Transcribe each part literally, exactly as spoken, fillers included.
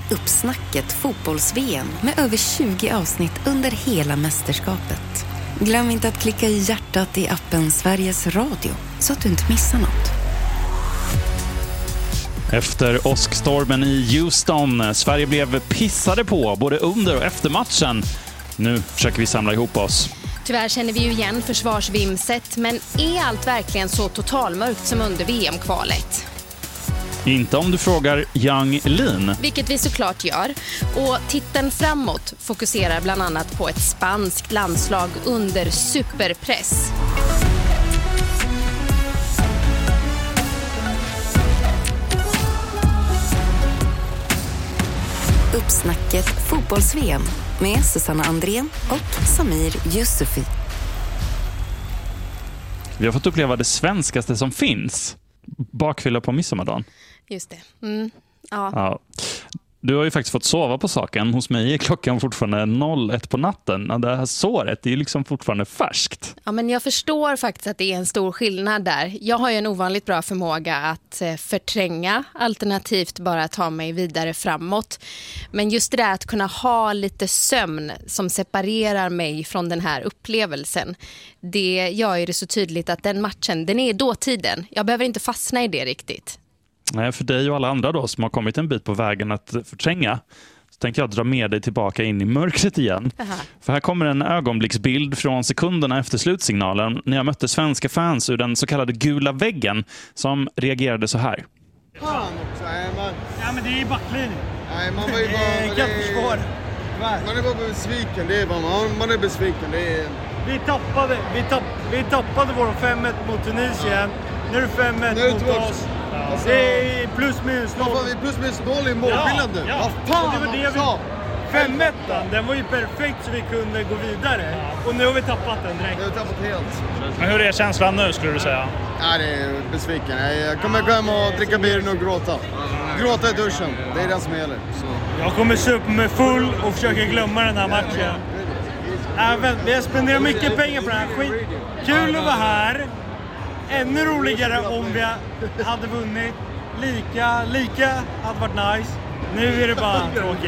Uppsnacket fotbolls-V M med över tjugo avsnitt under hela mästerskapet. Glöm inte att klicka i hjärtat i appen Sveriges Radio så att du inte missar något. Efter åskstormen i Houston, Sverige blev pissade på både under och efter matchen. Nu försöker vi samla ihop oss. Tyvärr känner vi ju igen försvarsvimset, men är allt verkligen så totalmörkt som under V M-kvalet? Inte om du frågar Yang Lin. Vilket vi såklart gör. Och titeln framåt fokuserar bland annat på ett spanskt landslag under superpress. Uppsnacket fotbolls-V M med Susanna Andrén och Samir Yusufi. Vi har fått uppleva det svenskaste som finns. Bakfylla på midsommardagen. Just det. Mm. Ja. Ja. Du har ju faktiskt fått sova på saken. Hos mig är klockan fortfarande noll ett på natten. Det här såret är ju liksom fortfarande färskt. Ja, men jag förstår faktiskt att det är en stor skillnad där. Jag har ju en ovanligt bra förmåga att förtränga, alternativt bara ta mig vidare framåt. Men just det där att kunna ha lite sömn som separerar mig från den här upplevelsen, det gör ju det så tydligt att den matchen, den är i dåtiden. Jag behöver inte fastna i det riktigt. Nej, för dig och alla andra då som har kommit en bit på vägen att förtränga, så tänkte jag dra med dig tillbaka in i mörkret igen. Aha. För här kommer en ögonblicksbild från sekunderna efter slutsignalen när jag mötte svenska fans ur den så kallade gula väggen som reagerade så här. Fan också, nej, man... Ja, men det är backlinjen. Nej, man var ju bara... Det är försvar. Man är bara besviken, det är bara man, man är besviken, det är... Vi tappade, vi tapp, vi tappade vår fem ett mot Tunisien. Nu är det fem ett mot oss. Alltså, det är plus minus noll. Vi är plus minus noll i målskillnad nu. Ja, Vad fan det var det vi... sa? fem ett, den var ju perfekt så vi kunde gå vidare. Och nu har vi tappat den direkt. Nu har vi tappat helt. Men hur är känslan nu skulle du säga? Nej, det är besviken. Jag kommer gå hem och dricka bier och gråta. Gråta i duschen, det är det som gäller. Så. Jag kommer supa mig full och försöka glömma den här matchen. Även, vi har spenderat mycket pengar på den här skit. Kul att vara här. Ännu roligare om vi hade vunnit. Lika, lika hade varit nice. Nu är det bara tråkigt.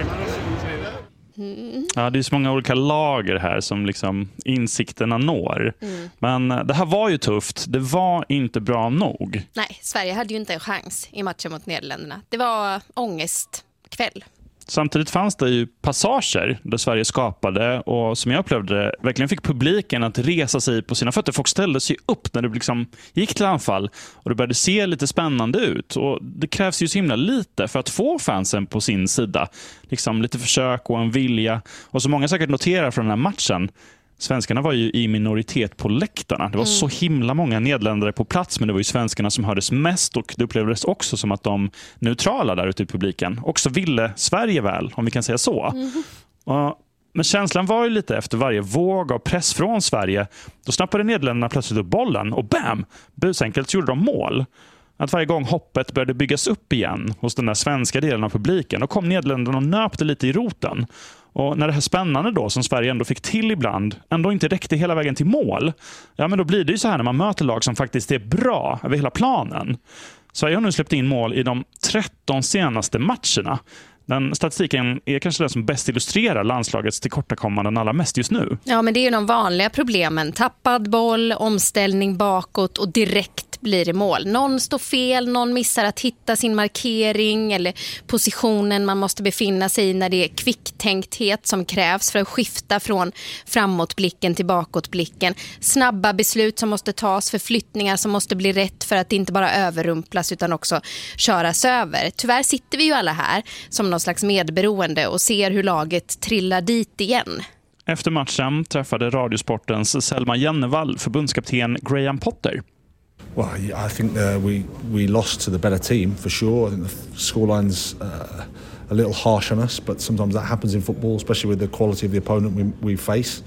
Ja, det är så många olika lager här som liksom insikterna når. Mm. Men det här var ju tufft. Det var inte bra nog. Nej, Sverige hade ju inte en chans i matchen mot Nederländerna. Det var ångestkväll. Samtidigt fanns det ju passager där Sverige skapade och som jag upplevde det, verkligen fick publiken att resa sig på sina fötter. Folk ställde sig upp när det liksom gick till anfall och det började se lite spännande ut. Och det krävs ju så himla lite för att få fansen på sin sida. Liksom lite försök och en vilja. Och så många säkert noterar från den här matchen, svenskarna var ju i minoritet på läktarna. Det var mm. så himla många nederländare på plats, men det var ju svenskarna som hördes mest och det upplevdes också som att de neutrala där ute i publiken också ville Sverige väl, om vi kan säga så. Mm. Och, men känslan var ju lite efter varje våg av press från Sverige. Då snappade nederländerna plötsligt upp bollen och bam! Busenkelt gjorde de mål. Att varje gång hoppet började byggas upp igen hos den där svenska delen av publiken, då kom Nederländerna och nöpte lite i roten. Och när det här spännande då, som Sverige ändå fick till ibland, ändå inte räckte hela vägen till mål, ja men då blir det ju så här när man möter lag som faktiskt är bra över hela planen. Sverige har nu släppt in mål i de tretton senaste matcherna. Den statistiken är kanske den som bäst illustrerar landslagets tillkortakommanden allra mest just nu. Ja, men det är ju de vanliga problemen. Tappad boll, omställning bakåt och direkt blir det mål. Någon står fel, någon missar att hitta sin markering eller positionen man måste befinna sig i när det är kvicktänkthet som krävs för att skifta från framåtblicken till bakåtblicken. Snabba beslut som måste tas, förflyttningar som måste bli rätt för att inte bara överrumplas utan också köras över. Tyvärr sitter vi ju alla här som någon slags medberoende och ser hur laget trillar dit igen. Efter matchen träffade Radiosportens Selma Jennevall förbundskapten Graham Potter. Well, I think uh, we we lost to the better team for sure. I think the scoreline's uh, a little harsh on us, but sometimes that happens in football, especially with the quality of the opponent we, we face.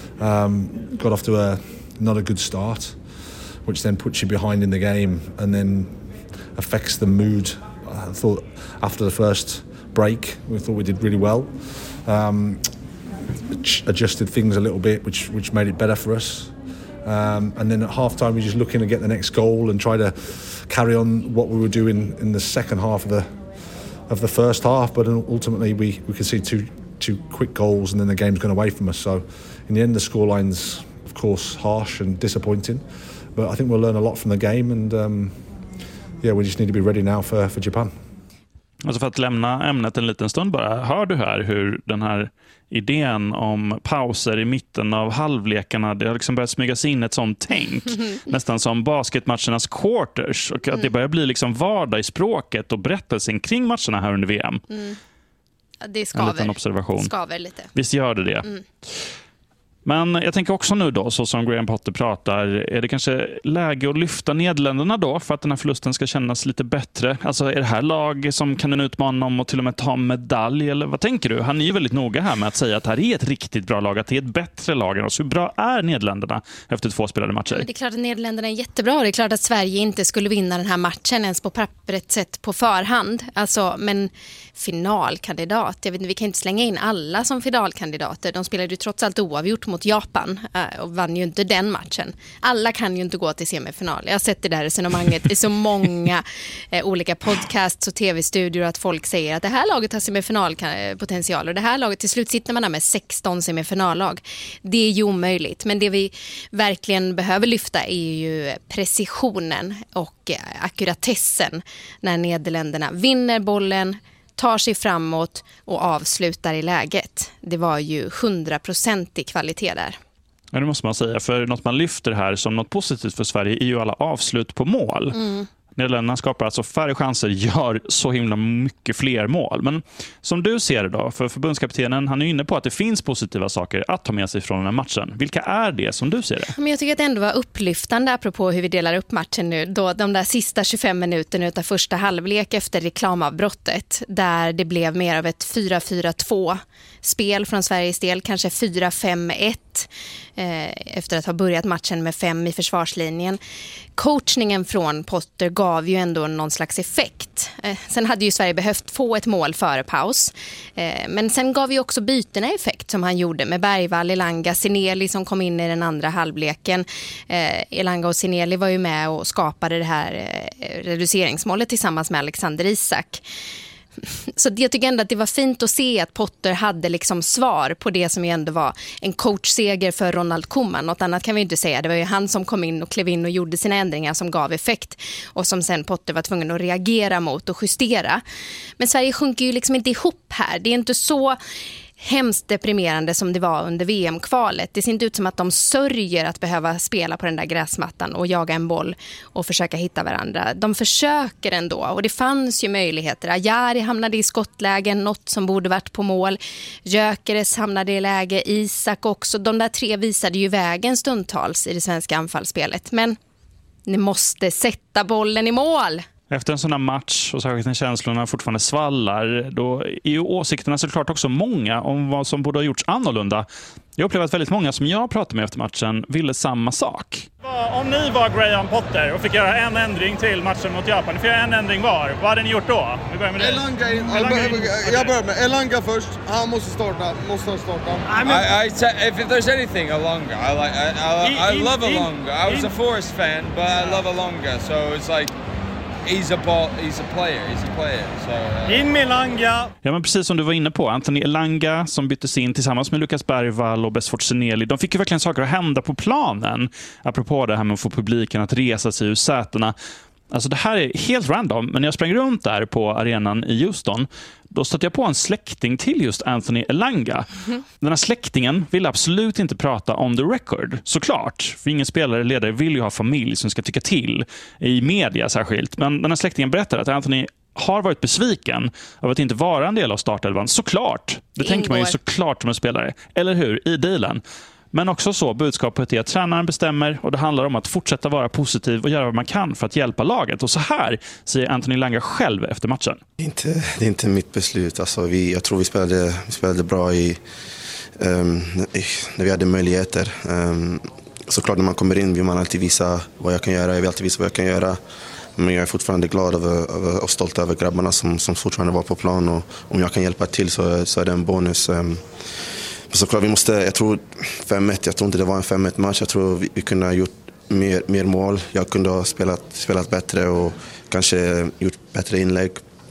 Um, got off to a not a good start, which then puts you behind in the game and then affects the mood. I thought after the first break, we thought we did really well. Um, adjusted things a little bit, which which made it better for us. Um, and then at half-time we're just looking to get the next goal and try to carry on what we were doing in the second half of the of the first half, but ultimately we, we could see two two quick goals and then the game's gone away from us. So in the end, the scoreline's of course harsh and disappointing, but I think we'll learn a lot from the game, and um, yeah, we just need to be ready now for, for Japan. Alltså för att lämna ämnet en liten stund bara, hör du här hur den här idén om pauser i mitten av halvlekarna, det har liksom börjat smyga sig in ett sånt tänk, nästan som basketmatchernas quarters, och att mm. det börjar bli liksom vardag i språket och berättelsen kring matcherna här under V M. Mm. Det skaver. En liten observation. Skaver lite. Visst gör det det. Mm. Men jag tänker också nu då, så som Graham Potter pratar, är det kanske läge att lyfta Nederländerna då för att den här förlusten ska kännas lite bättre? Alltså är det här lag som kan utmana om och till och med ta medalj, eller vad tänker du? Han är ju väldigt noga här med att säga att det här är ett riktigt bra lag, att det är ett bättre lag än oss. Hur bra är Nederländerna efter två spelade matcher? Men det är klart att Nederländerna är jättebra. Det är klart att Sverige inte skulle vinna den här matchen ens på pappret sett på förhand. Alltså, men finalkandidat, jag vet inte, vi kan inte slänga in alla som finalkandidater. De spelade ju trots allt oavgjort mot Japan och vann ju inte den matchen. Alla kan ju inte gå till semifinal. Jag har sett det där resonemanget i så många eh, olika podcasts och tv-studior att folk säger att det här laget har semifinalpotential och det här laget, till slut sitter man där med sexton semifinallag. Det är ju omöjligt, men det vi verkligen behöver lyfta är ju precisionen och akkuratessen när Nederländerna vinner bollen, tar sig framåt och avslutar i läget. Det var ju hundraprocentig kvalitet där. Ja, det måste man säga. För något man lyfter här som något positivt för Sverige är ju alla avslut på mål. Mm. Nederländerna skapar alltså färre chanser, gör så himla mycket fler mål. Men som du ser det då, för förbundskaptenen, han är inne på att det finns positiva saker att ta med sig från den här matchen. Vilka är det som du ser det? Men jag tycker att det ändå var upplyftande apropå hur vi delar upp matchen nu. Då de där sista tjugofem minuterna utav första halvlek efter reklamavbrottet, där det blev mer av ett fyra fyra två spel från Sveriges del, kanske fyra fem ett eh, efter att ha börjat matchen med fem i försvarslinjen. Coachningen från Potter gav ju ändå någon slags effekt. Eh, sen hade ju Sverige behövt få ett mål före paus. Eh, men sen gav ju också bytena effekt som han gjorde med Bergvall, Elanga, Sineli som kom in i den andra halvleken. Eh, Elanga och Sineli var ju med och skapade det här eh, reduceringsmålet tillsammans med Alexander Isak. Så jag tycker ändå att det var fint att se att Potter hade liksom svar på det som ju ändå var en coachseger för Ronald Koeman. Något annat kan vi inte säga. Det var ju han som kom in och klev in och gjorde sina ändringar som gav effekt och som sen Potter var tvungen att reagera mot och justera. Men Sverige sjunker ju liksom inte ihop här. Det är inte så hemskt deprimerande som det var under V M-kvalet. Det ser inte ut som att de sörjer att behöva spela på den där gräsmattan och jaga en boll och försöka hitta varandra. De försöker ändå, och det fanns ju möjligheter. Ajari hamnade i skottlägen, något som borde varit på mål. Jökeres hamnade i läge, Isak också. De där tre visade ju vägen stundtals i det svenska anfallsspelet. Men ni måste sätta bollen i mål. Efter en sån här match, och särskilt när känslorna fortfarande svallar, då är ju åsikterna såklart också många om vad som borde ha gjorts annorlunda. Jag upplever att väldigt många som jag pratade med efter matchen ville samma sak. Om ni var Graham Potter och fick göra en ändring till matchen mot Japan, ni fick göra en ändring var, vad hade ni gjort då? Vi börjar med det. Elanga, Elanga jag börjar med Elanga först. Han måste starta, måste starta. I, mean, I, I if there's anything, Elanga. I like, I, I, I, I love Elanga. I was a Forest fan, but I love Elanga, so it's like He's a ball, he's a player, he's a player. So, uh... In med Elanga. Ja, men precis som du var inne på, Anthony Elanga som byttes in tillsammans med Lucas Bergvall och Besfort Sineli, de fick ju verkligen saker att hända på planen. Apropå det här med att få publiken att resa sig ur sätena. Alltså det här är helt random, men när jag sprang runt där på arenan i Houston, då stötte jag på en släkting till just Anthony Elanga. Mm. Den här släktingen ville absolut inte prata on the record, såklart. För ingen spelare eller ledare vill ju ha familj som ska tycka till, i media särskilt. Men den här släktingen berättar att Anthony har varit besviken av att inte vara en del av startelvan. Såklart, det, det tänker man ju såklart som en spelare. Eller hur, i dealen. Men också så, budskapet är att tränaren bestämmer och det handlar om att fortsätta vara positiv och göra vad man kan för att hjälpa laget. Och så här säger Anthony Elanga själv efter matchen. Det är inte, det är inte mitt beslut. Alltså vi, jag tror vi spelade, vi spelade bra i, um, när vi hade möjligheter. Um, såklart när man kommer in vill man alltid visa vad jag kan göra. Jag vill alltid visa vad jag kan göra. Men jag är fortfarande glad över, över, och stolt över grabbarna som, som fortfarande var på plan. Och om jag kan hjälpa till så, så är det en bonus. Um, Såklart, vi måste, jag tror fem ett, jag tror inte det var en fem ett match. Jag tror vi, vi kunde ha gjort mer, mer mål. Jag kunde ha spelat, spelat bättre och kanske gjort bättre inlägg.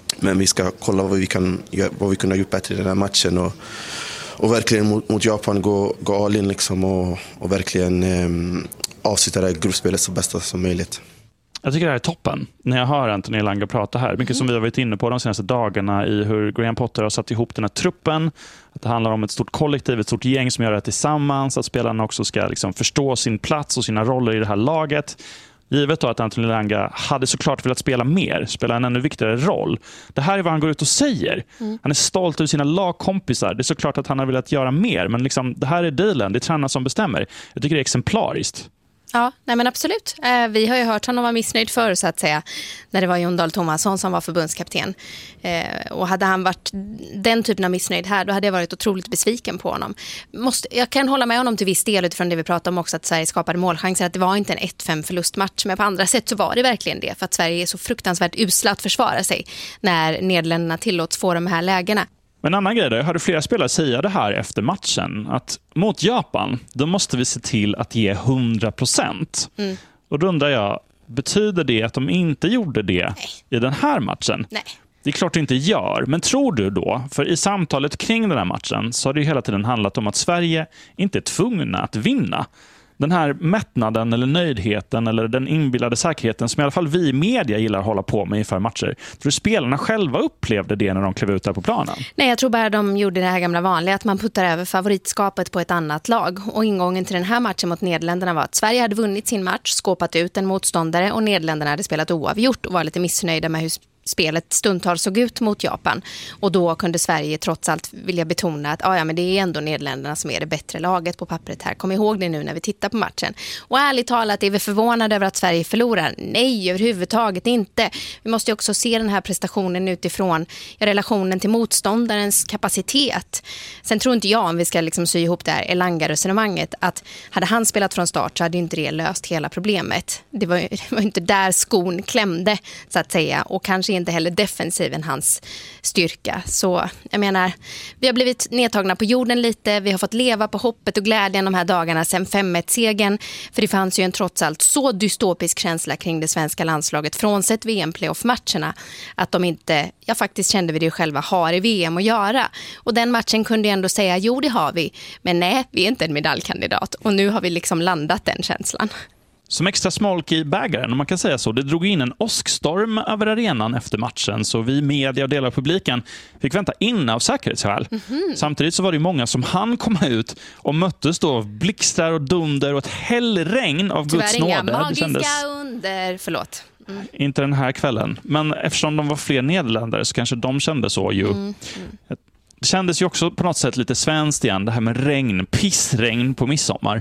Men vi ska kolla vad vi kan vad vi kunde ha gjort bättre i den här matchen och, och verkligen mot, mot Japan gå, gå all in liksom och, och verkligen eh, avsluta det här gruppspelet så bästa som möjligt. Jag tycker det här är toppen när jag hör Anthony Elanga prata här. Mycket mm. som vi har varit inne på de senaste dagarna i hur Graham Potter har satt ihop den här truppen. Att det handlar om ett stort kollektiv, ett stort gäng som gör det tillsammans. Att spelarna också ska liksom förstå sin plats och sina roller i det här laget. Givet då att Anthony Elanga hade såklart velat spela mer, spela en ännu viktigare roll. Det här är vad han går ut och säger. Mm. Han är stolt över sina lagkompisar. Det är såklart att han har velat göra mer. Men liksom, det här är dealen, det är tränarna som bestämmer. Jag tycker det är exemplariskt. Ja, nej men absolut. Eh, vi har ju hört honom vara missnöjd förr så att säga, när det var Jon Dahl Tomasson som var förbundskapten. Eh, och hade han varit den typen av missnöjd här, då hade jag varit otroligt besviken på honom. Måste, jag kan hålla med honom till viss del utifrån det vi pratade om också, att Sverige skapade målchanser, att det var inte en ett fem förlustmatch, men på andra sätt så var det verkligen det, för att Sverige är så fruktansvärt usla att försvara sig när Nederländerna tillåts få de här lägena. Men en annan grej då, jag hörde flera spelare säga det här efter matchen, att mot Japan, då måste vi se till att ge hundra procent. Mm. Och då undrar jag, betyder det att de inte gjorde det Nej. i den här matchen? Nej. Det är klart det inte gör, men tror du då, för i samtalet kring den här matchen så har det hela tiden handlat om att Sverige inte är tvungna att vinna. Den här mättnaden eller nöjdheten eller den inbillade säkerheten som i alla fall vi i media gillar att hålla på med inför matcher. Tror du spelarna själva upplevde det när de klev ut där på planen? Nej, jag tror bara de gjorde det här gamla vanliga, att man puttar över favoritskapet på ett annat lag. Och ingången till den här matchen mot Nederländerna var att Sverige hade vunnit sin match, skåpat ut en motståndare, och Nederländerna hade spelat oavgjort och var lite missnöjda med hur spelet stundtals såg ut mot Japan. Och då kunde Sverige trots allt vilja betona att ah, ja, men det är ändå Nederländerna som är det bättre laget på pappret här. Kom ihåg det nu när vi tittar på matchen. Och ärligt talat är vi förvånade över att Sverige förlorar. Nej, överhuvudtaget inte. Vi måste ju också se den här prestationen utifrån relationen till motståndarens kapacitet. Sen tror inte jag, om vi ska liksom sy ihop det här Elanga-resonemanget, att hade han spelat från start så hade inte det löst hela problemet. Det var ju det var inte där skon klämde, så att säga. Och kanske inte heller defensiven hans styrka. Så jag menar, vi har blivit nedtagna på jorden lite. Vi har fått leva på hoppet och glädjen de här dagarna sen fem ett-segern. För det fanns ju en trots allt så dystopisk känsla kring det svenska landslaget frånsett V M-playoff-matcherna att de inte, jag faktiskt kände vi det själva, har i V M att göra. Och den matchen kunde jag ändå säga, jo det har vi. Men nej, vi är inte en medaljkandidat. Och nu har vi liksom landat den känslan. Som extra smolk i bägaren, om man kan säga så. Det drog in en åskstorm över arenan efter matchen, så vi media och delar av publiken fick vänta in av säkerhetsskäl. Mm-hmm. Samtidigt så var det många som hann komma ut och möttes då av blixtar och dunder och ett hällregn av Tyvärr Guds nåde. Tyvärr inga magiska kändes... under, förlåt. Mm. Inte den här kvällen. Men eftersom de var fler nederländare så kanske de kände så ju. Mm. Mm. Det kändes ju också på något sätt lite svenskt igen, det här med regn, pissregn på midsommar.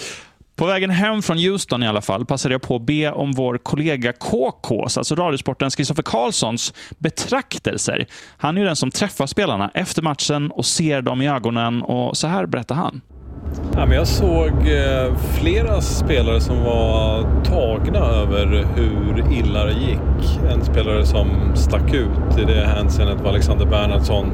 På vägen hem från Houston i alla fall passade jag på att be om vår kollega K K:s, alltså Radiosportens Kristoffer Karlssons, betraktelser. Han är ju den som träffar spelarna efter matchen och ser dem i ögonen, och så här berättar han. Ja, men jag såg eh, flera spelare som var tagna över hur illa det gick. En spelare som stack ut i det hänseendet var Alexander Bernhardsson.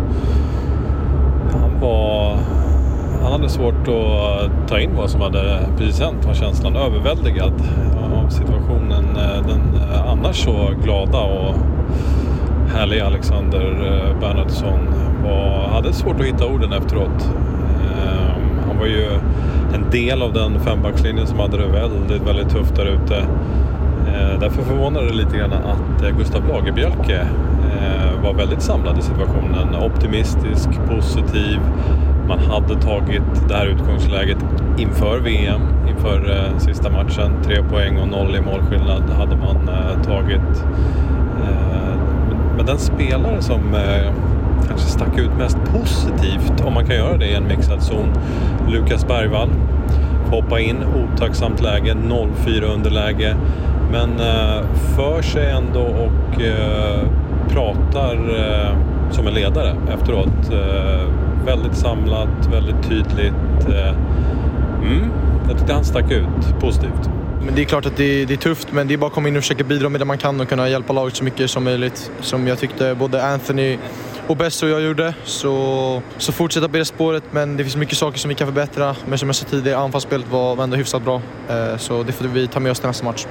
Han var... Han hade svårt att ta in vad som hade precis hänt, var känslan överväldigad av situationen. Den annars så glada och härliga Alexander Bernhardsson var, hade svårt att hitta orden efteråt. Han var ju en del av den fembackslinjen som hade det väldigt, väldigt tufft där ute. Därför förvånade det lite grann att Gustav Lagerbielke var väldigt samlad i situationen. Optimistisk, positiv. Man hade tagit det här utgångsläget inför V M, inför eh, sista matchen. Tre poäng och noll i målskillnad hade man eh, tagit. Eh, men den spelare som eh, kanske stack ut mest positivt, om man kan göra det i en mixad zon, Lukas Bergvall. Får hoppa in, otacksamt läge, noll fyra underläge. Men eh, för sig ändå och eh, pratar eh, som en ledare efteråt. Eh, väldigt samlat, väldigt tydligt. Eh, mm, jag tyckte han stack ut positivt. Men det är klart att det är, det är tufft, men det är bara att komma in och försöka bidra med det man kan och kunna hjälpa laget så mycket som möjligt. Som jag tyckte både Anthony och Bess och jag gjorde. Så, så fortsätta på det spåret, men det finns mycket saker som vi kan förbättra. Men som jag sa tidigare, anfallsspelet var ändå hyfsat bra. Eh, så det får vi ta med oss till nästa match.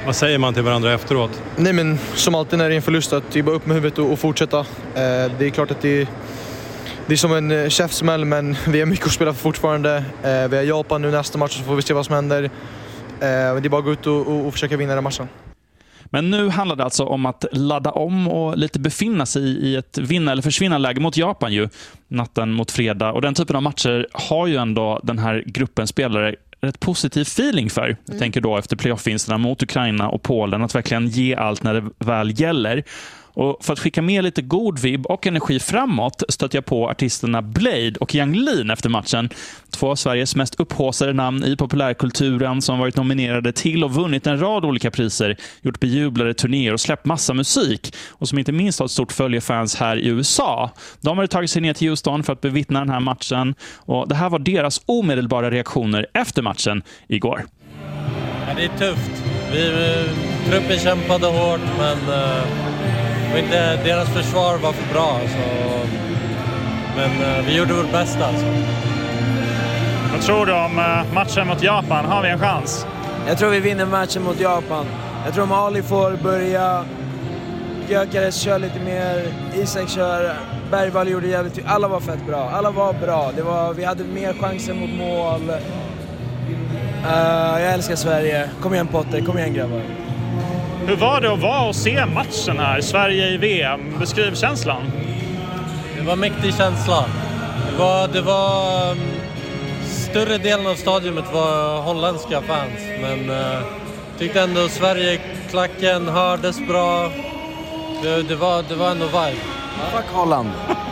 Vad säger man till varandra efteråt? Nej, men som alltid när det är en förlust, att det är bara upp med huvudet och, och fortsätta. Eh, det är klart att det är, det är som en käftsmäll, men vi har mycket att spela för fortfarande. Eh, vi har Japan nu nästa match, så får vi se vad som händer. Eh, det är bara att gå ut och, och, och försöka vinna den matchen. Men nu handlar det alltså om att ladda om och lite befinna sig i ett vinna- eller försvinna-läge mot Japan ju, natten mot fredag. Och den typen av matcher har ju ändå den här gruppen spelare rätt positiv feeling för. Jag mm. tänker då efter playoff-vinsterna mot Ukraina och Polen att verkligen ge allt när det väl gäller. Och för att skicka med lite god vibb och energi framåt stötte jag på artisterna Blade och Yang Lean efter matchen. Två av Sveriges mest upphaussade namn i populärkulturen som varit nominerade till och vunnit en rad olika priser, gjort bejublade turnéer och släppt massa musik och som inte minst har ett stort följefans här i U S A. De har tagit sig ner till Houston för att bevittna den här matchen och det här var deras omedelbara reaktioner efter matchen igår. Ja, det är tufft. Vi, truppen kämpade hårt, men uh... och inte, deras försvar var för bra, så, men uh, vi gjorde vårt bästa. Alltså. Vad tror du om uh, matchen mot Japan? Har vi en chans? Jag tror vi vinner matchen mot Japan. Jag tror om Ali får börja, Gyökeres kör lite mer, Isak kör, Bergvall gjorde jävligt, alla var fett bra. Alla var bra, det var, vi hade mer chanser mot mål. Uh, jag älskar Sverige. Kom igen Potter, kom igen grabbar. Hur var det att vara och se matchen här? Sverige i V M. Beskriv känslan. Det var en mäktig känsla. Det var, det var um, större delen av stadiumet var holländska fans. Men uh, tyckte ändå Sverige-klacken hördes bra. Det, det, var, det var ändå vibe. Fuck Holland.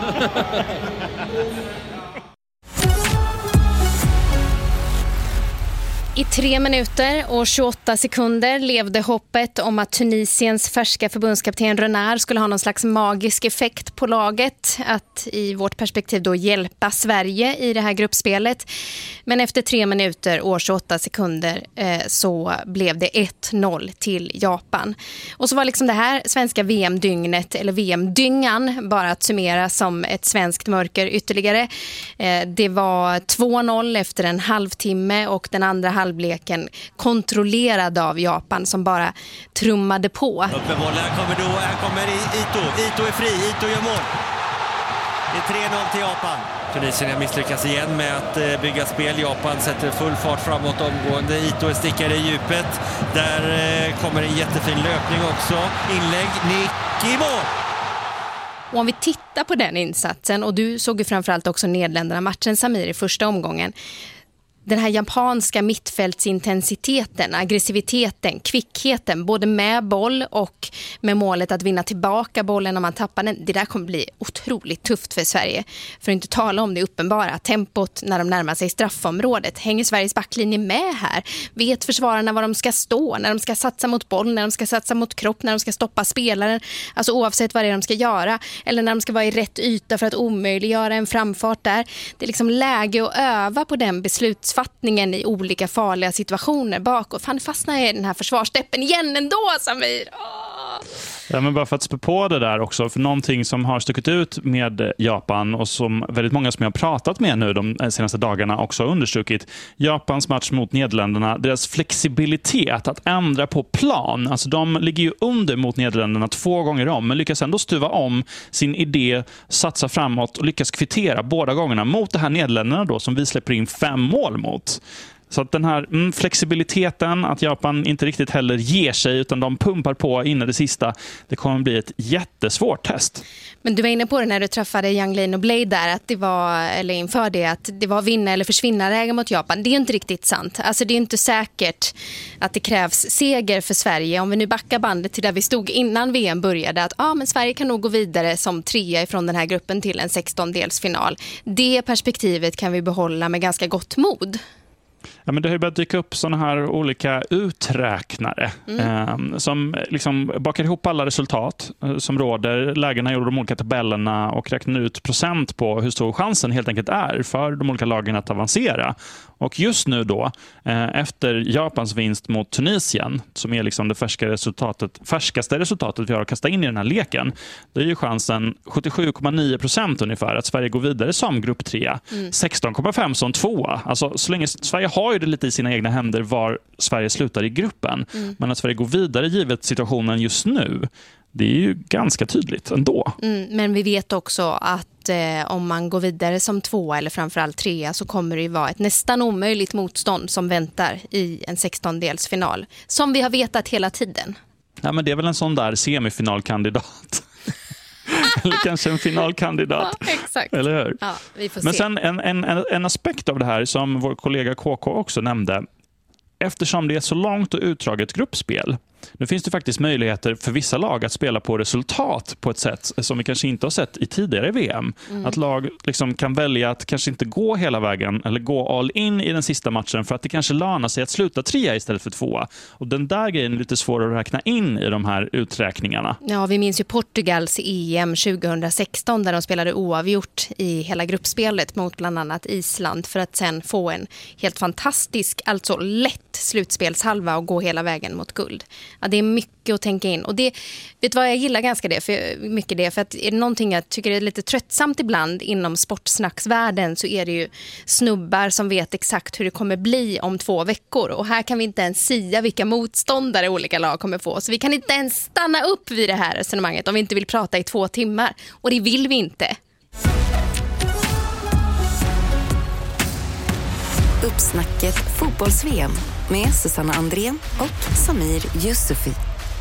I tre minuter och tjugoåtta sekunder levde hoppet om att Tunisiens färska förbundskapten Renard skulle ha någon slags magisk effekt på laget. Att i vårt perspektiv då hjälpa Sverige i det här gruppspelet. Men efter tre minuter och tjugoåtta sekunder eh, så blev det ett noll till Japan. Och så var liksom det här svenska V M-dygnet, eller V M-dyngan, bara att summera som ett svenskt mörker ytterligare. Eh, det var två noll efter en halvtimme och den andra halvtimmen halvleken kontrollerad av Japan som bara trummade på. Uppe boll, här kommer då, här kommer Ito. Ito är fri, Ito gör mål. Det är tre noll till Japan. Tunisien misslyckas igen med att bygga spel. Japan sätter full fart framåt omgående. Ito är stickare i djupet. Där kommer en jättefin löpning också. Inlägg, nick i mål. Och om vi tittar på den insatsen, och du såg ju framförallt också Nederländerna-matchen, Samir, i första omgången. Den här japanska mittfältsintensiteten, aggressiviteten, kvickheten, både med boll och med målet att vinna tillbaka bollen om man tappar den. Det där kommer bli otroligt tufft för Sverige. För att inte tala om det uppenbara. Tempot när de närmar sig straffområdet. Hänger Sveriges backlinje med här? Vet försvararna var de ska stå? När de ska satsa mot boll, när de ska satsa mot kropp, när de ska stoppa spelaren. Alltså oavsett vad det är de ska göra. Eller när de ska vara i rätt yta för att omöjliggöra en framfart där. Det är liksom läge att öva på den beslutsfattningen fattningen i olika farliga situationer bakåt. Fan, fastnar jag i den här försvarssteppen igen ändå, Samir. Åh. Ja, men bara för att spä på det där också, för någonting som har stuckit ut med Japan och som väldigt många som jag har pratat med nu de senaste dagarna också har understrukit, Japans match mot Nederländerna, deras flexibilitet att ändra på plan. Alltså de ligger ju under mot Nederländerna två gånger om, men lyckas ändå stuva om sin idé, satsa framåt och lyckas kvittera båda gångerna mot det här Nederländerna då som vi släpper in fem mål mot. Så att den här mm, flexibiliteten, att Japan inte riktigt heller ger sig utan de pumpar på in i det sista, det kommer bli ett jättesvårt test. Men du var inne på det när du träffade Yang Lean och Blade där, att det var, eller inför det, att det var vinna eller försvinna läge mot Japan. Det är inte riktigt sant. Alltså det är inte säkert att det krävs seger för Sverige. Om vi nu backar bandet till där vi stod innan V M började, att ah, men Sverige kan nog gå vidare som trea ifrån den här gruppen till en sextondelsfinal. Det perspektivet kan vi behålla med ganska gott mod. Ja, men det har ju börjat dyka upp sådana här olika uträknare mm. eh, som liksom bakar ihop alla resultat eh, som råder, lägena gjorde de olika tabellerna och räknar ut procent på hur stor chansen helt enkelt är för de olika lagen att avancera. Och just nu då, eh, efter Japans vinst mot Tunisien, som är liksom det färska resultatet, färskaste resultatet vi har att kasta in i den här leken, det är ju chansen sjuttiosju komma nio procent ungefär att Sverige går vidare som grupp tre, mm. sexton komma fem som tvåa. Alltså så länge Sverige har har ju det lite i sina egna händer var Sverige slutar i gruppen. Mm. Men att Sverige går vidare givet situationen just nu, det är ju ganska tydligt ändå. Mm, men vi vet också att eh, om man går vidare som tvåa eller framförallt trea så kommer det ju vara ett nästan omöjligt motstånd som väntar i en sextondelsfinal. Som vi har vetat hela tiden. Ja, men det är väl en sån där semifinalkandidat. Eller kanske en finalkandidat. Ja, exakt. Eller hur? Ja, vi får men se. sen en, en, en aspekt av det här som vår kollega K K också nämnde. Eftersom det är så långt och utdraget gruppspel, nu finns det faktiskt möjligheter för vissa lag att spela på resultat på ett sätt som vi kanske inte har sett i tidigare V M. Mm. Att lag liksom kan välja att kanske inte gå hela vägen eller gå all in i den sista matchen för att det kanske lönar sig att sluta trea istället för tvåa. Och den där grejen är lite svår att räkna in i de här uträkningarna. Ja, vi minns ju Portugals E M tjugohundrasexton där de spelade oavgjort i hela gruppspelet mot bland annat Island för att sen få en helt fantastisk, alltså lätt slutspelshalva och gå hela vägen mot guld. Ja, det är mycket att tänka in. Och det, vet du vad, jag gillar ganska det, för, mycket det. För att är det någonting jag tycker är lite tröttsamt ibland inom sportsnacksvärlden så är det ju snubbar som vet exakt hur det kommer bli om två veckor. Och här kan vi inte ens sia vilka motståndare olika lag kommer få. Så vi kan inte ens stanna upp vid det här resonemanget om vi inte vill prata i två timmar. Och det vill vi inte. Uppsnacket fotbolls-V M med Susanna Andrén och Samir Yusufi.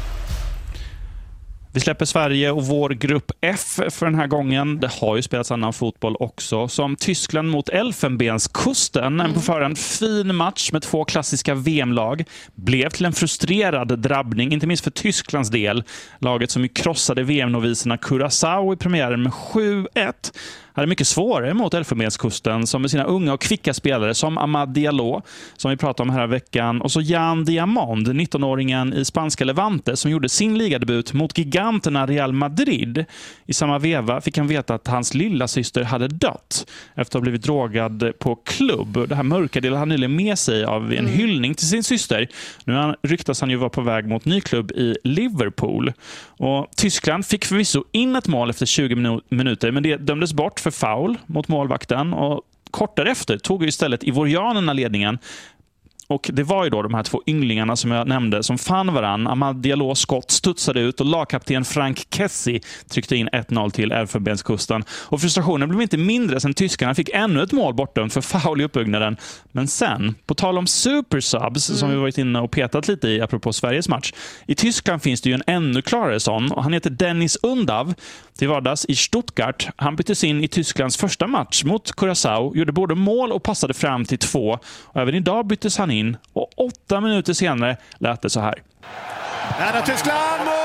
Vi släpper Sverige och vår grupp F för den här gången. Det har ju spelats annan fotboll också. Som Tyskland mot Elfenbenskusten. Mm. En på förhand fin match med två klassiska V M-lag. Blev till en frustrerad drabbning, inte minst för Tysklands del. Laget som ju krossade V M-noviserna Curaçao i premiären med sju ett. Hade mycket svårare mot Elfenbenskusten som med sina unga och kvicka spelare som Amad Diallo som vi pratade om här veckan och så Jan Diamond, nittonåringen i spanska Levante som gjorde sin ligadebut mot giganterna Real Madrid. I samma veva fick han veta att hans lilla syster hade dött efter att ha blivit drogad på klubb. Det här mörka delade han nyligen med sig av en mm. hyllning till sin syster. Nu ryktas han ju vara på väg mot ny klubb i Liverpool. Och Tyskland fick förvisso in ett mål efter tjugo minuter men det dömdes bort för foul mot målvakten och kort därefter tog ju istället ivorianerna ledningen. Och det var ju då de här två ynglingarna som jag nämnde som fann varann. Amad Diallos skott studsade ut och lagkapten Frank Kessie tryckte in ett noll till Elfenbenskusten. Och frustrationen blev inte mindre sen tyskarna fick ännu ett mål bortdömt för foul i uppbyggnaden. Men sen, på tal om supersubs mm. som vi varit inne och petat lite i apropå Sveriges match. I Tyskland finns det ju en ännu klarare sån och han heter Dennis Undav. Till vardags i Stuttgart. Han byttes in i Tysklands första match mot Curaçao, gjorde både mål och passade fram till två. Och även idag byttes han in och åtta minuter senare lät det så här. Nära Tyskland, mål!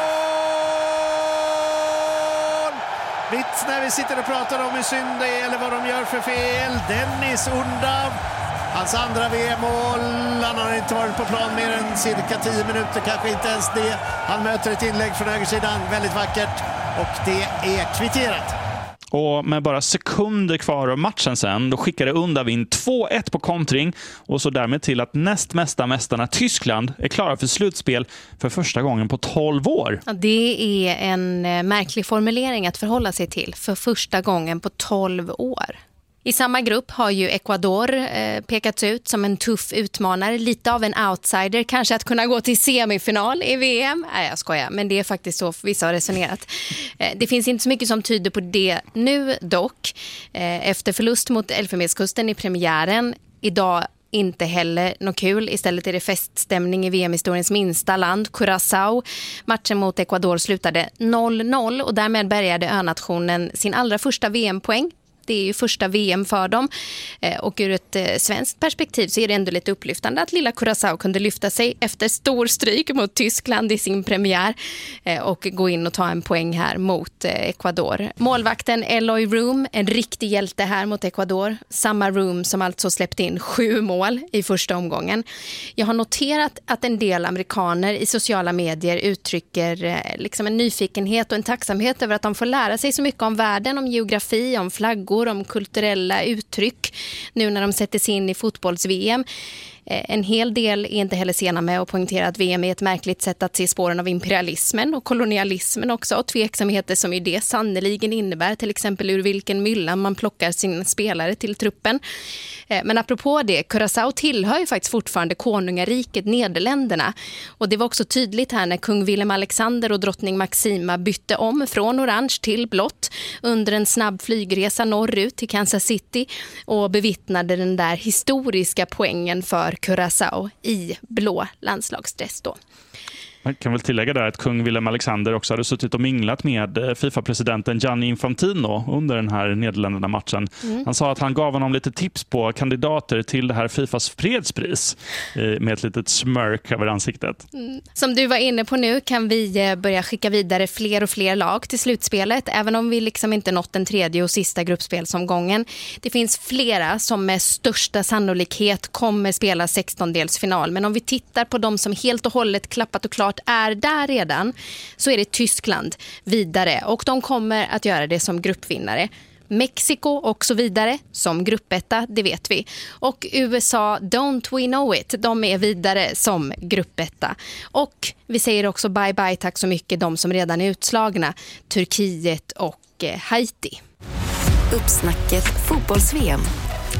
Mitt när vi sitter och pratar om hur synd det är eller vad de gör för fel. Dennis Undav, hans andra V M-mål. Han har inte varit på plan mer än cirka tio minuter, kanske inte ens det. Han möter ett inlägg från högersidan, väldigt vackert. Och det är kvitterat. Och med bara sekunder kvar av matchen sen, då skickade Undav in två ett på kontring och så därmed till att näst mesta mästarna Tyskland är klara för slutspel för första gången på tolv år. Ja, det är en märklig formulering att förhålla sig till för första gången på tolv år. I samma grupp har ju Ecuador eh, pekats ut som en tuff utmanare, lite av en outsider, kanske att kunna gå till semifinal i V M. Nej, jag skojar, men det är faktiskt så vissa har resonerat. Eh, det finns inte så mycket som tyder på det nu dock. Eh, efter förlust mot Elfenbenskusten i premiären idag inte heller något kul. Istället är det feststämning i V M-historiens minsta land, Curaçao. Matchen mot Ecuador slutade noll noll och därmed bärgade önationen sin allra första V M-poäng. Det är ju första V M för dem och ur ett svenskt perspektiv så är det ändå lite upplyftande att lilla Curaçao kunde lyfta sig efter stor stryk mot Tyskland i sin premiär och gå in och ta en poäng här mot Ecuador. Målvakten Eloy Room, en riktig hjälte här mot Ecuador. Samma Room som alltså släppte in sju mål i första omgången. Jag har noterat att en del amerikaner i sociala medier uttrycker liksom en nyfikenhet och en tacksamhet över att de får lära sig så mycket om världen, om geografi, om flaggor, om kulturella uttryck nu när de sätter sig in i fotbolls-V M. En hel del är inte heller sena med att poängtera att V M är ett märkligt sätt att se spåren av imperialismen och kolonialismen också, och tveksamheter som ju det sannoliken innebär, till exempel ur vilken mylla man plockar sina spelare till truppen. Men apropå det, Curaçao tillhör ju faktiskt fortfarande konungariket Nederländerna, och det var också tydligt här när kung Willem Alexander och drottning Maxima bytte om från orange till blått under en snabb flygresa norrut till Kansas City och bevittnade den där historiska poängen för Curaçao i blå landslagsdress då. Man kan väl tillägga där att kung Willem Alexander också hade suttit och minglat med FIFA-presidenten Gianni Infantino under den här Nederländerna-matchen. Mm. Han sa att han gav honom lite tips på kandidater till det här FIFAs fredspris med ett litet smörk över ansiktet. Mm. Som du var inne på nu kan vi börja skicka vidare fler och fler lag till slutspelet, även om vi liksom inte nått den tredje och sista gruppspelsomgången. Det finns flera som med största sannolikhet kommer spela sextondelsfinal, men om vi tittar på de som helt och hållet klappat och klart är där redan, så är det Tyskland vidare, och de kommer att göra det som gruppvinnare. Mexiko och så vidare som gruppetta, det vet vi. Och U S A, don't we know it, de är vidare som gruppetta. Och vi säger också bye bye, tack så mycket, de som redan är utslagna, Turkiet och Haiti. Uppsnacket fotbolls-V M.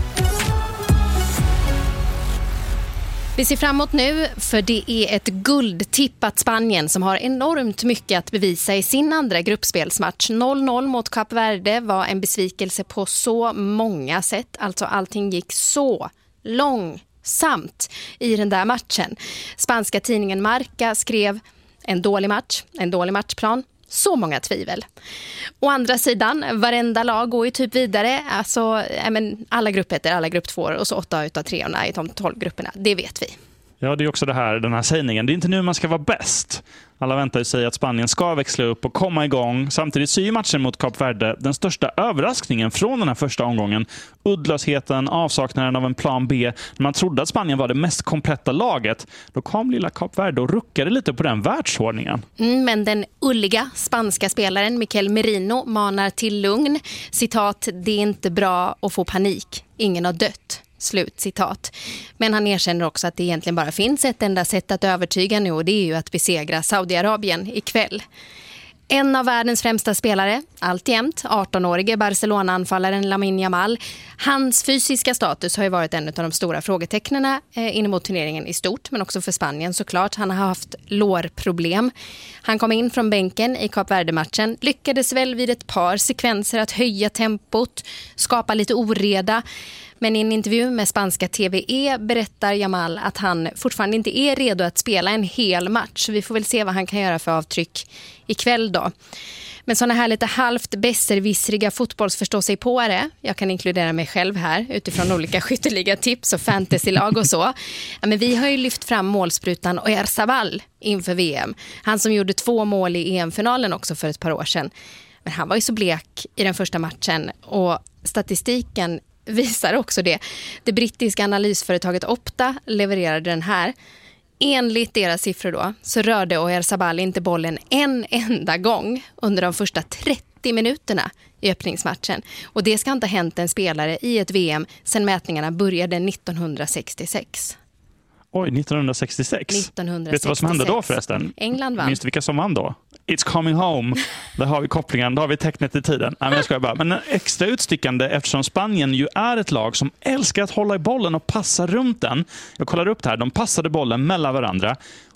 Vi ser framåt nu, för det är ett guldtippat Spanien som har enormt mycket att bevisa i sin andra gruppspelsmatch. noll noll mot Kap Verde var en besvikelse på så många sätt. Alltså allting gick så långsamt i den där matchen. Spanska tidningen Marca skrev en dålig match, en dålig matchplan. Så många tvivel. Å andra sidan, varenda lag går ju typ vidare. Alltså, ämen, alla grupper, alla grupp två och så åtta utav treorna i de tolv grupperna. Det vet vi. Ja, det är också det här, den här sägningen. Det är inte nu man ska vara bäst. Alla väntar sig att Spanien ska växla upp och komma igång. Samtidigt så är matchen mot Kap Verde den största överraskningen från den här första omgången. Uddlösheten, avsaknaden av en plan B. När man trodde att Spanien var det mest kompletta laget, då kom lilla Kap Verde och ruckade lite på den världsordningen. Mm, men den ulliga spanska spelaren Mikel Merino manar till lugn. Citat, det är inte bra att få panik. Ingen har dött. Slut citat. Men han erkänner också att det egentligen bara finns ett enda sätt att övertyga nu, och det är ju att besegra Saudiarabien ikväll. En av världens främsta spelare, alltjämt, arton-årige Barcelona-anfallaren Lamine Yamal. Hans fysiska status har ju varit en av de stora frågetecknena eh, inemot turneringen i stort, men också för Spanien såklart. Han har haft lårproblem. Han kom in från bänken i Kap Verde-matchen, lyckades väl vid ett par sekvenser att höja tempot, skapa lite oreda. Men i en intervju med spanska T V E berättar Yamal att han fortfarande inte är redo att spela en hel match. Vi får väl se vad han kan göra för avtryck ikväll då. Men sådana här lite halvt besserwissriga fotbollsförståsigpåare, jag kan inkludera mig själv här utifrån olika skytteliga tips och fantasylag och så. Ja, men vi har ju lyft fram målsprutan Oyarzabal inför V M. Han som gjorde två mål i E M-finalen också för ett par år sedan. Men han var ju så blek i den första matchen, och statistiken visar också det. Det brittiska analysföretaget Opta levererade den här. Enligt deras siffror då så rörde Oyarzabal inte bollen en enda gång under de första trettio minuterna i öppningsmatchen. Och det ska inte ha hänt en spelare i ett V M sedan mätningarna började nittonhundrasextiosex. Oj, nittonhundrasextiosex? nittonhundrasextiosex. Vet du vad som hände då förresten? England vann. Minns du vilka som vann då? It's coming home. Där har vi kopplingen, där har vi tecknet i tiden. Nej, men jag ska bara. Men en extra utstickande eftersom Spanien ju är ett lag som älskar att hålla i bollen och passa runt den. Jag kollar upp det här, de passade bollen mellan varandra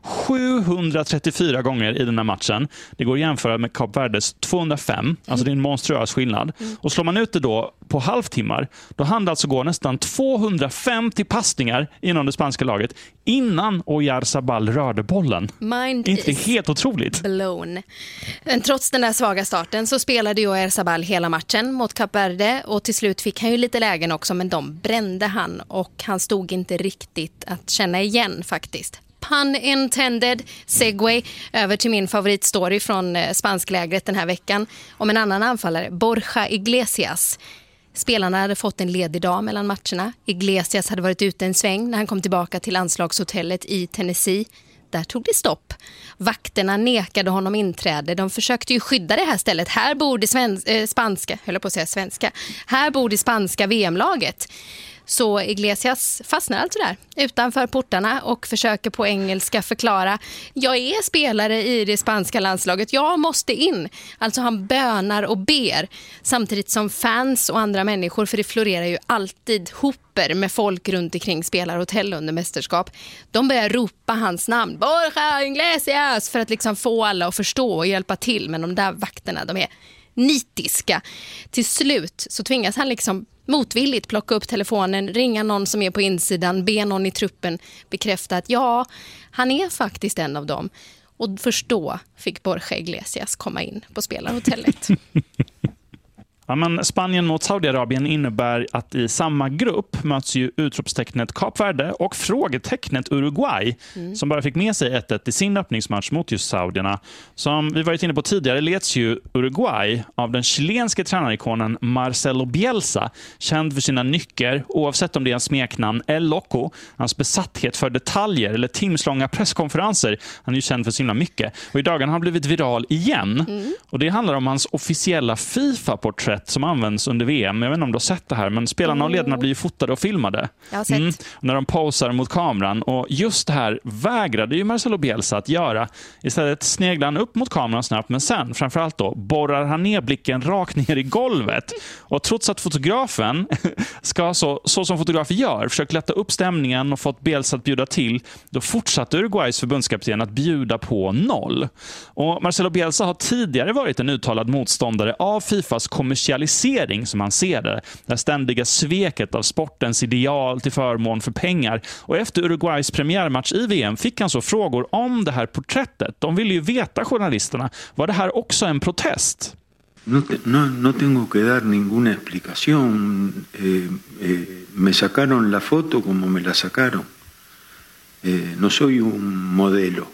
sjuhundratrettiofyra gånger i den här matchen. Det går att jämföra med Kap Verdes tvåhundrafem. Alltså det är en monstruös skillnad. Mm. Och slår man ut det då på halvtimmar, då hann det alltså gå nästan tvåhundrafemtio passningar inom det spanska laget innan Oyarzabal rörde bollen. Mind inte det helt otroligt? Blown. Men trots den där svaga starten så spelade ju Oyarzabal hela matchen mot Kap Verde, och till slut fick han ju lite lägen också, men de brände han, och han stod inte riktigt att känna igen faktiskt. Pun intended, segway över till min favoritstory från spansklägret den här veckan om en annan anfallare, Borja Iglesias. Spelarna hade fått en ledig dag mellan matcherna. Iglesias hade varit ute en sväng när han kom tillbaka till landslagshotellet i Tennessee. Där tog det stopp. Vakterna nekade honom inträde. De försökte ju skydda det här stället. Här bor det sven- äh, spanska, höll jag på att säga svenska. Här bor det spanska V M-laget. Så Iglesias fastnar alltså där utanför portarna och försöker på engelska förklara: jag är spelare i det spanska landslaget, jag måste in. Alltså han bönar och ber samtidigt som fans och andra människor, för det florerar ju alltid hoper med folk runt omkring spelarhotell under mästerskap. De börjar ropa hans namn, Borja Iglesias, för att liksom få alla att förstå och hjälpa till. Men de där vakterna, de är nitiska. Till slut så tvingas han liksom motvilligt plocka upp telefonen, ringa någon som är på insidan, be någon i truppen bekräfta att ja, han är faktiskt en av dem. Och först då fick Borja Iglesias komma in på spelarhotellet. Ja, men Spanien mot Saudiarabien innebär att i samma grupp möts ju utropstecknet Kap Verde och frågetecknet Uruguay, mm. som bara fick med sig ett ett i sin öppningsmatch mot just saudierna. Som vi varit inne på tidigare leds ju Uruguay av den chilenske tränarikonen Marcelo Bielsa, känd för sina nycker, oavsett om det är hans smeknamn El Loco, hans besatthet för detaljer eller timslånga presskonferenser. Han är ju känd för sina mycket. Och i dagen har han blivit viral igen. Mm. Och det handlar om hans officiella FIFA-porträtt som används under V M. Jag vet inte om du har sett det här, men spelarna och ledarna blir ju fotade och filmade. Jag har sett. Mm, när de posar mot kameran. Och just det här vägrade ju Marcelo Bielsa att göra. Istället sneglar han upp mot kameran snabbt, men sen, framförallt då, borrar han ner blicken rakt ner i golvet. Och trots att fotografen ska, så, så som fotografer gör, försöka lätta upp stämningen och fått Bielsa att bjuda till, då fortsatte Uruguays förbundskapten att bjuda på noll. Och Marcelo Bielsa har tidigare varit en uttalad motståndare av FIFAs kommersialisering, som man ser det. Det ständiga sveket av sportens ideal till förmån för pengar. Och efter Uruguays premiärmatch i V M fick han så frågor om det här porträttet. De ville ju veta, journalisterna, var det här också en protest? No, te, no, no tengo que dar ninguna explicación. Eh, eh, me sacaron la foto como me la sacaron. Eh, no soy un modelo.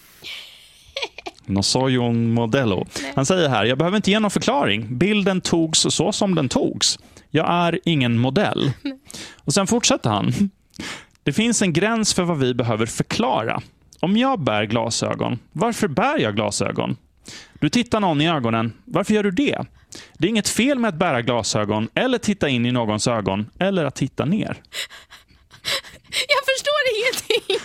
No soy un modelo. Han säger här, jag behöver inte ge någon förklaring. Bilden togs så som den togs. Jag är ingen modell. Och sen fortsätter han. Det finns en gräns för vad vi behöver förklara. Om jag bär glasögon, varför bär jag glasögon? Du tittar någon i ögonen, varför gör du det? Det är inget fel med att bära glasögon eller titta in i någons ögon eller att titta ner. Jag förstår ingenting.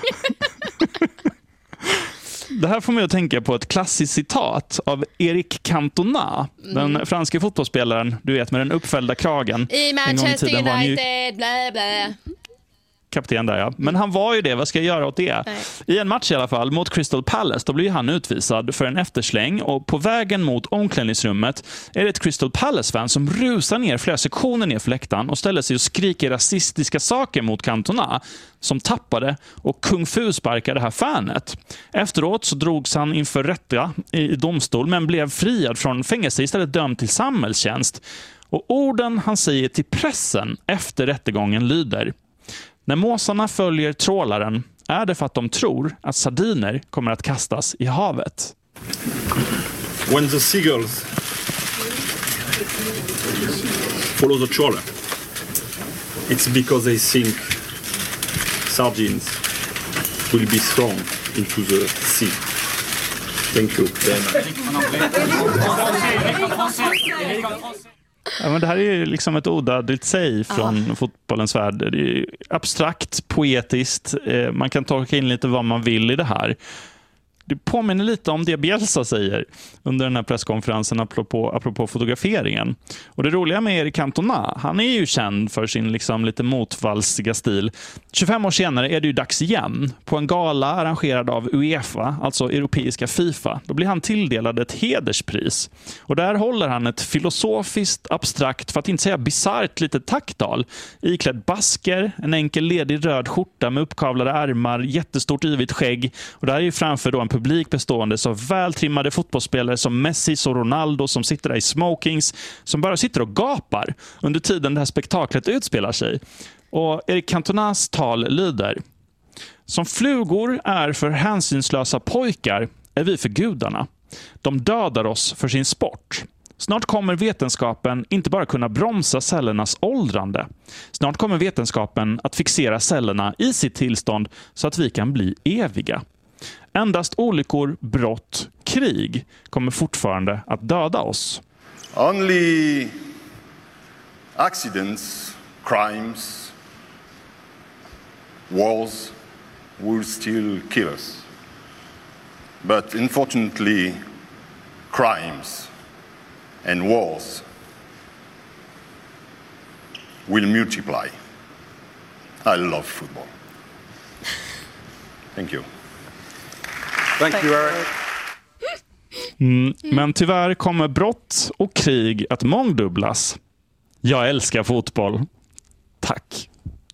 Det här får mig att tänka på ett klassiskt citat av Eric Cantona, mm. den franska fotbollsspelaren, du vet, med den uppfällda kragen. I Manchester United, blä blä. Kapten där, ja. Men han var ju det, vad ska jag göra åt det? Nej. I en match i alla fall mot Crystal Palace, då blir han utvisad för en eftersläng, och på vägen mot omklädningsrummet är det ett Crystal Palace-fan som rusar ner flera sektioner ner för läktaren och ställer sig och skriker rasistiska saker mot Cantona, som tappade och kung fu sparkade det här fanet. Efteråt så drogs han inför rätta i domstol, men blev friad från fängelse, istället dömd till samhällstjänst. Och orden han säger till pressen efter rättegången lyder: när måsarna följer trålaren är det för att de tror att sardiner kommer att kastas i havet. When the seagulls follow the trawler, it's because they think sardines will be thrown into the sea. Thank you. Ja, men det här är ju liksom ett odödligt säg från ah. fotbollens värld. Det är abstrakt, poetiskt. Man kan tolka in lite vad man vill i det här. Det påminner lite om det Bielsa säger under den här presskonferensen apropå, apropå fotograferingen. Och det roliga med Eric Cantona, han är ju känd för sin liksom lite motvalsiga stil. tjugofem år senare är det ju dags igen. På en gala arrangerad av UEFA, alltså europeiska FIFA, då blir han tilldelad ett hederspris. Och där håller han ett filosofiskt, abstrakt, för att inte säga bizarrt litet tacktal. Iklädd basker, en enkel ledig röd skjorta med uppkavlade ärmar, jättestort yvigt skägg. Och där är ju framför då en publik bestående av vältrimmade fotbollsspelare som Messi och Ronaldo, som sitter där i smokings, som bara sitter och gapar under tiden det här spektaklet utspelar sig. Och Eric Cantonas tal lyder: som flugor är för hänsynslösa pojkar är vi för gudarna. De dödar oss för sin sport. Snart kommer vetenskapen inte bara kunna bromsa cellernas åldrande. Snart kommer vetenskapen att fixera cellerna i sitt tillstånd så att vi kan bli eviga. Endast olyckor, brott, krig kommer fortfarande att döda oss. Only accidents, crimes, wars will still kill us. But unfortunately, crimes and wars will multiply. I love football. Thank you. Thank you, Eric. Mm, men tyvärr kommer brott och krig att mångdubblas. Jag älskar fotboll. Tack.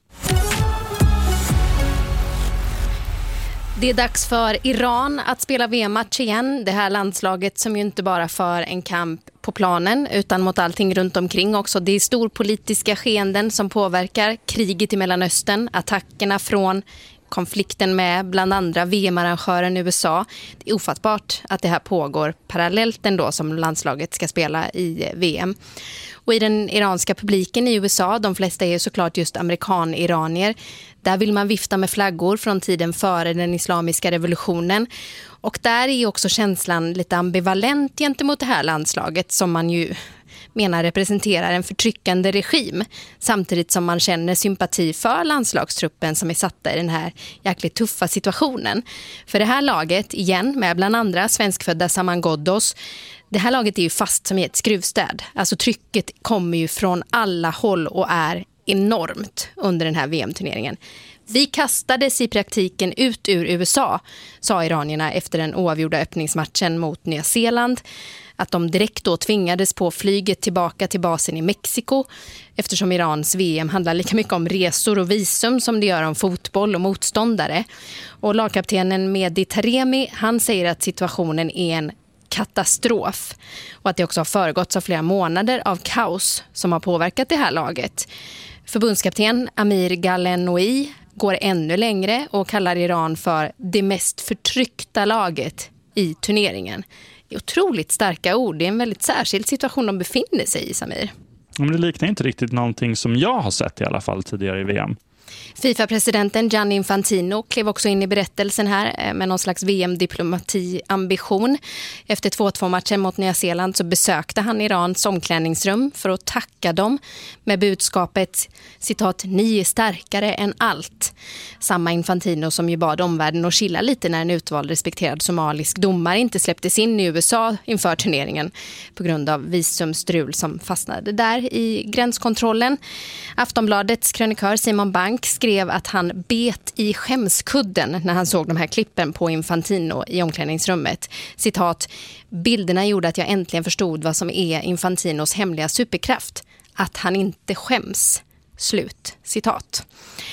Det är dags för Iran att spela V M-match igen. Det här landslaget som ju inte bara för en kamp på planen utan mot allting runt omkring också. Det är storpolitiska skeenden som påverkar kriget i Mellanöstern, attackerna från konflikten med bland andra V M-arrangören i U S A. Det är ofattbart att det här pågår parallellt ändå som landslaget ska spela i V M. Och i den iranska publiken i U S A, de flesta är såklart just amerikan-iranier. Där vill man vifta med flaggor från tiden före den islamiska revolutionen. Och där är också känslan lite ambivalent gentemot det här landslaget som man ju menar representerar en förtryckande regim. Samtidigt som man känner sympati för landslagstruppen som är satta i den här jäkligt tuffa situationen. För det här laget, igen med bland andra svenskfödda Saman Ghoddos, det här laget är ju fast som i ett skruvstäd. Alltså trycket kommer ju från alla håll och är enormt under den här V M-turneringen. Vi kastades i praktiken ut ur U S A, sa iranierna efter den oavgjorda öppningsmatchen mot Nya Zeeland. Att de direkt då tvingades på flyget tillbaka till basen i Mexiko eftersom Irans V M handlar lika mycket om resor och visum som det gör om fotboll och motståndare. Och lagkaptenen Mehdi Taremi, han säger att situationen är en katastrof och att det också har föregåtts av flera månader av kaos som har påverkat det här laget. Förbundskapten Amir Ghalenoui går ännu längre och kallar Iran för det mest förtryckta laget i turneringen. Det är otroligt starka ord. Det är en väldigt särskild situation de befinner sig i, Samir. Men det liknar inte riktigt någonting som jag har sett i alla fall tidigare i V M. FIFA-presidenten Gianni Infantino klev också in i berättelsen här med någon slags V M-diplomati-ambition. Efter två två-matchen mot Nya Zeeland så besökte han Irans omklädningsrum för att tacka dem med budskapet, citat, ni är starkare än allt. Samma Infantino som ju bad omvärlden att chilla lite när en utvald respekterad somalisk domare inte släpptes in i U S A inför turneringen på grund av visumstrul som fastnade där i gränskontrollen. Aftonbladets krönikör Simon Bank skrev att han bet i skämskudden när han såg de här klippen på Infantino i omklädningsrummet. Citat, bilderna gjorde att jag äntligen förstod vad som är Infantinos hemliga superkraft. Att han inte skäms. Slut. Citat.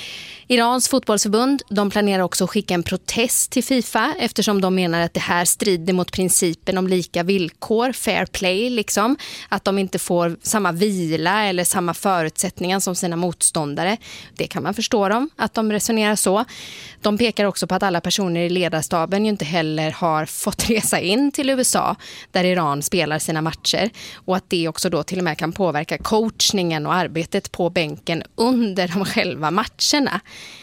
Irans fotbollsförbund, de planerar också att skicka en protest till FIFA eftersom de menar att det här strider mot principen om lika villkor, fair play liksom, att de inte får samma vila eller samma förutsättningar som sina motståndare. Det kan man förstå dem, att de resonerar så. De pekar också på att alla personer i ledarstaben ju inte heller har fått resa in till U S A där Iran spelar sina matcher och att det också då till och med kan påverka coachningen och arbetet på bänken under de själva matcherna.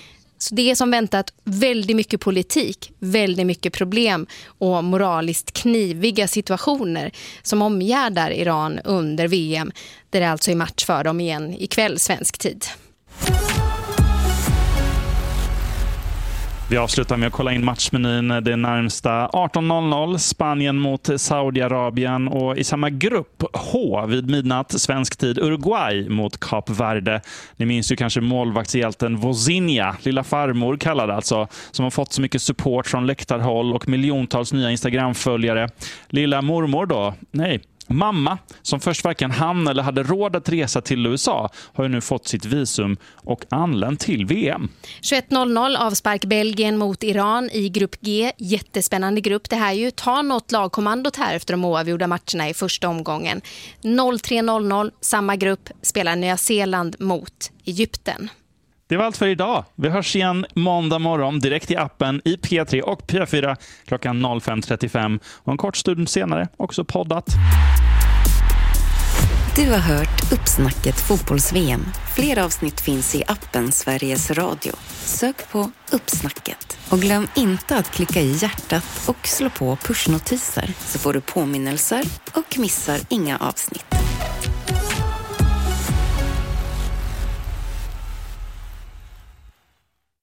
Så det är som väntat väldigt mycket politik, väldigt mycket problem och moraliskt kniviga situationer som omgärdar Iran under V M, där det alltså är match för dem igen ikväll svensk tid. Vi avslutar med att kolla in matchmenyn. Det är närmsta arton noll noll, Spanien mot Saudiarabien och i samma grupp H vid midnatt svensk tid Uruguay mot Kap Verde. Ni minns ju kanske målvaktshjälten Vozinha, lilla farmor kallad alltså, som har fått så mycket support från läktarhåll och miljontals nya Instagram-följare. Lilla mormor då? Nej. Mamma, som först varken han eller hade råd att resa till U S A, har ju nu fått sitt visum och anlänt till V M. tjugoett noll noll avspark Belgien mot Iran i grupp G. Jättespännande grupp. Det här är ju ta något lagkommandot här efter de oavgjorda matcherna i första omgången. noll tre noll noll, samma grupp, spelar Nya Zeeland mot Egypten. Det var allt för idag. Vi hörs igen måndag morgon direkt i appen i P tre och P fyra klockan noll fem trettiofem och en kort stund senare också poddat. Du har hört Uppsnacket fotbolls-V M. Fler avsnitt finns i appen Sveriges Radio. Sök på Uppsnacket. Och glöm inte att klicka i hjärtat och slå på pushnotiser så får du påminnelser och missar inga avsnitt.